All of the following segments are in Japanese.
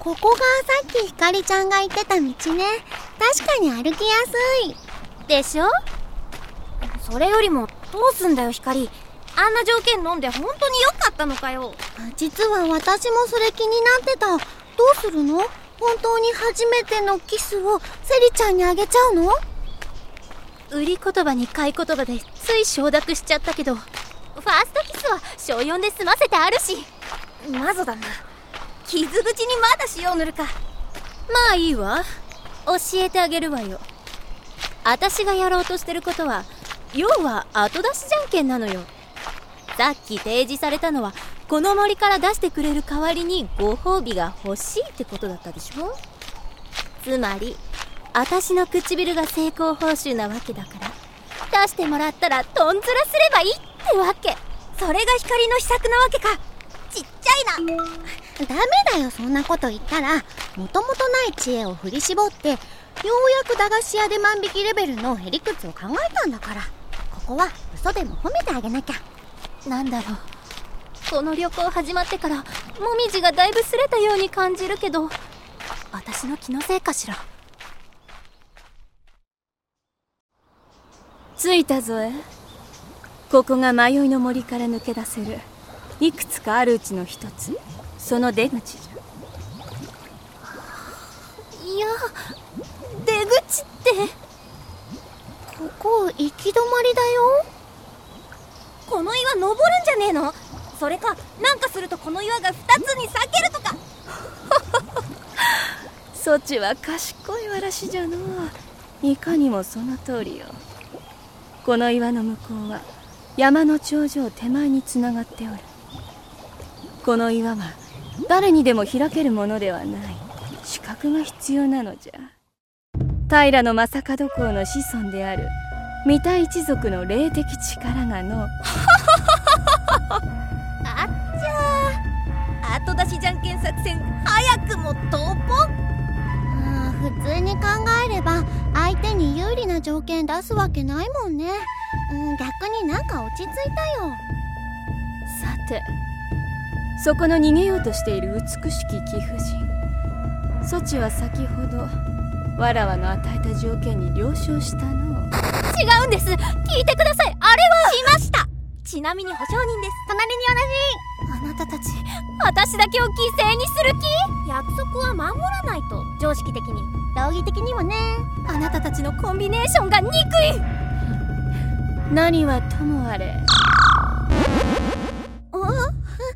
ここがさっきひかりちゃんが言ってた道ね。確かに歩きやすいでしょ。それよりもどうすんだよひかり、あんな条件飲んで本当に良かったのかよ。 実は私もそれ気になってた。どうするの？本当に初めてのキスをセリちゃんにあげちゃうの？ 売り言葉に買い言葉でつい承諾しちゃったけど、ファーストキスは小4で済ませてあるし。まずだな、傷口にまだ塩を塗るか。まあいいわ、教えてあげるわよ。私がやろうとしてることは要は後出しじゃんけんなのよ。さっき提示されたのはこの森から出してくれる代わりにご褒美が欲しいってことだったでしょ。つまり私の唇が成功報酬なわけだから、出してもらったらトンズラすればいいってわけ。それが光の秘策なわけか。ちっちゃいな。 ダメだよ、そんなこと言ったら。もともとない知恵を振り絞ってようやく駄菓子屋で万引きレベルのへりくつを考えたんだから、ここは嘘でも褒めてあげなきゃ。 なんだろう、この旅行始まってからもみじがだいぶすれたように感じるけど、私の気のせいかしら。着いたぞえ。ここが迷いの森から抜け出せるいくつかあるうちの一つ、その出口じゃ。いや、出口ってここ行き止まりだよ。 この岩登るんじゃねえの？それかなんかするとこの岩が2つに裂けるとか。そちは賢いわらしじゃのう。いかにもその通りよ。この岩の向こうは山の頂上手前につながっておる。この岩は誰にでも開けるものではない。資格が必要なのじゃ。平将門公の子孫である三田一族の霊的力がの。あっちゃー、後出しじゃんけん作戦早くも突破。 普通に考えれば相手に有利な条件出すわけないもんね。逆になんか落ち着いたよ。 さて、そこの逃げようとしている美しき貴婦人、そちは先ほどわらわの与えた条件に了承したの。違うんです、聞いてください。あれはしました。ちなみに保証人です。 隣にあなたたち、私だけを犠牲にする気？約束は守らないと、常識的に道義的にもね。 あなたたちのコンビネーションが憎い。何はともあれ。 動けない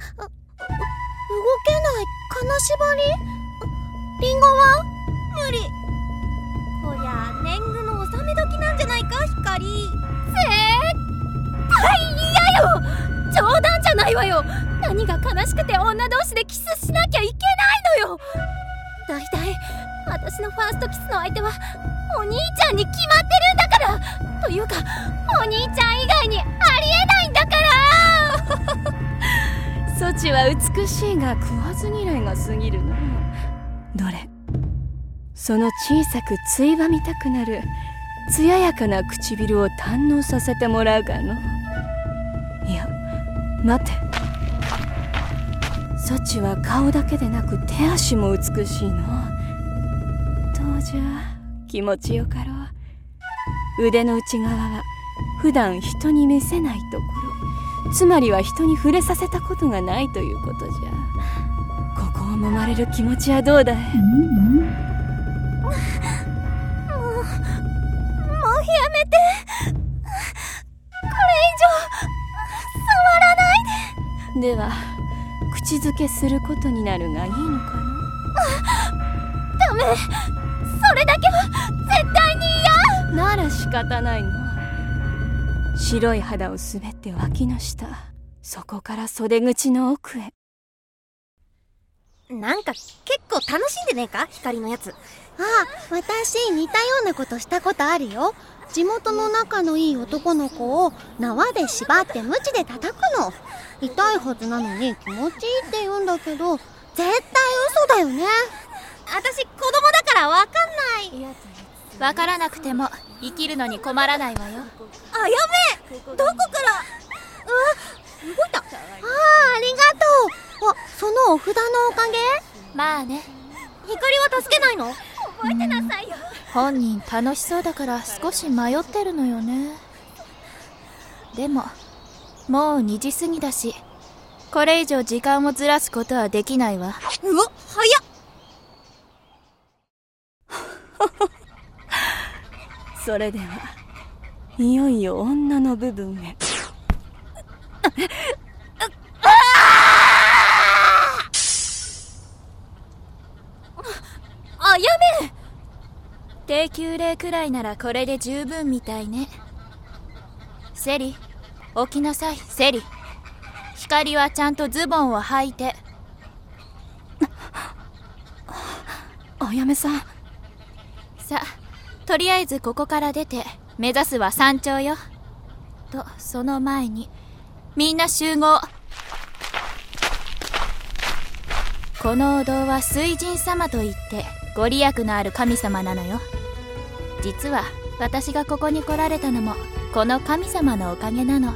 金縛り？リンゴは？ 無理。こりゃ年貢の納め時なんじゃないか光。絶対嫌よ。冗談じゃないわよ。何が悲しくて女同士でキスしなきゃいけないのよ。だいたい私のファーストキスの相手はお兄ちゃんに決まってるんだから。というかお兄ちゃん以外にありえないんだから。そちは美しいが食わず嫌いが過ぎるな。どれ、その小さくついばみたくなる艶やかな唇を堪能させてもらうがの。いや待て、そちは顔だけでなく手足も美しいの。どうじゃ、気持ちよかろう。腕の内側は普段人に見せないところ、つまりは人に触れさせたことがないということじゃ。ここを揉まれる気持ちはどうだい？もうやめて。これ以上触らないで。では口づけすることになるがいいのかな？ダメ、それだけは絶対に嫌なら仕方ないの。白い肌を滑って脇の下、そこから袖口の奥へ。なんか結構楽しんでねえか、光のやつ。 私似たようなことしたことあるよ。地元の仲のいい男の子を縄で縛って鞭で叩くの。痛いはずなのに気持ちいいって言うんだけど、絶対嘘だよね。 私子供だからわかんない。わからなくても生きるのに困らないわよ。やべえ、どこから。動いた。 ありがとう。そのお札のおかげ？ まあね、 は助けないの？覚えてなさいよ。 本人楽しそうだから少し迷ってるのよね。でももう2時過ぎだし、これ以上時間をずらすことはできないわ。 うわ、早っそれではいよいよ女の部分へ。 あやめ。 低級霊くらいならこれで十分みたいね。セリ、起きなさい。セリ、光はちゃんとズボンを履いて。 あやめさん。 さあ、とりあえずここから出て目指すは山頂よ。とその前にみんな集合。このお堂は水神様といってご利益のある神様なのよ。実は私がここに来られたのもこの神様のおかげなの。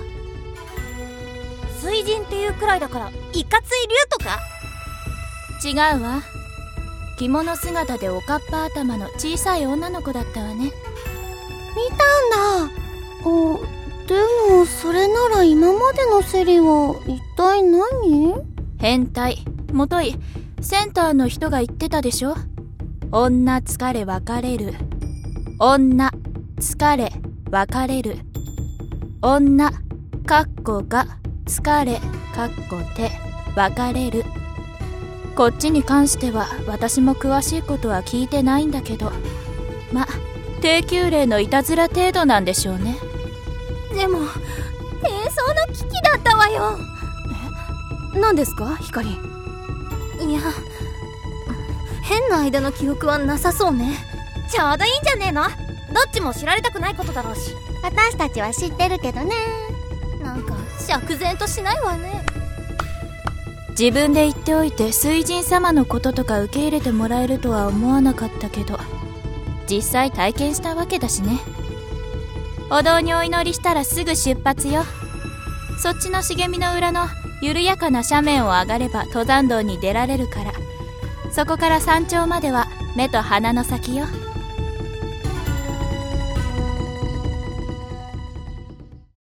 水神っていうくらいだからいかつい竜とか？ 違うわ。着物姿でおかっぱ頭の小さい女の子だったわね。 見たんだ。でもそれなら今までのセリは一体何？ 変態。もといセンターの人が言ってたでしょ。女疲れ別れる。女疲れ別れる。女かっこが疲れかっこて別れる。こっちに関しては私も詳しいことは聞いてないんだけど、ま、低級霊のいたずら程度なんでしょうね。 でも転送の危機だったわよ。 何ですか光？ いや、変な間の記憶はなさそうね。ちょうどいいんじゃねえの？どっちも知られたくないことだろうし。 私たちは知ってるけどね。 なんか釈然としないわね。 自分で言っておいて水神様のこととか受け入れてもらえるとは思わなかったけど、実際体験したわけだしね。お堂にお祈りしたらすぐ出発よ。そっちの茂みの裏の緩やかな斜面を上がれば登山道に出られるから、そこから山頂までは目と鼻の先よ。